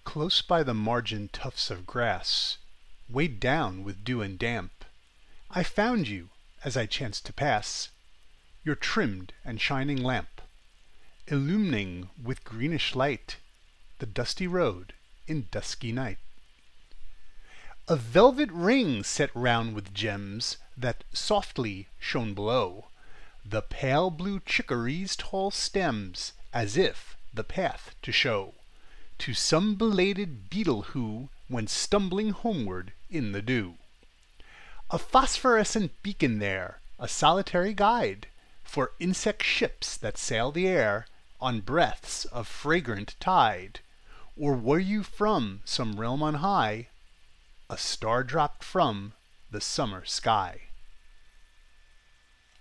Close by the margin tufts of grass, weighed down with dew and damp, I found you, as I chanced to pass, your trimmed and shining lamp, illumining with greenish light the dusty road in dusky night. A velvet ring set round with gems that softly shone below the pale blue chicory's tall stems, as if the path to show to some belated beetle who went stumbling homeward in the dew. A phosphorescent beacon there, a solitary guide for insect ships that sail the air on breaths of fragrant tide. Or were you from some realm on high, a star dropped from the summer sky?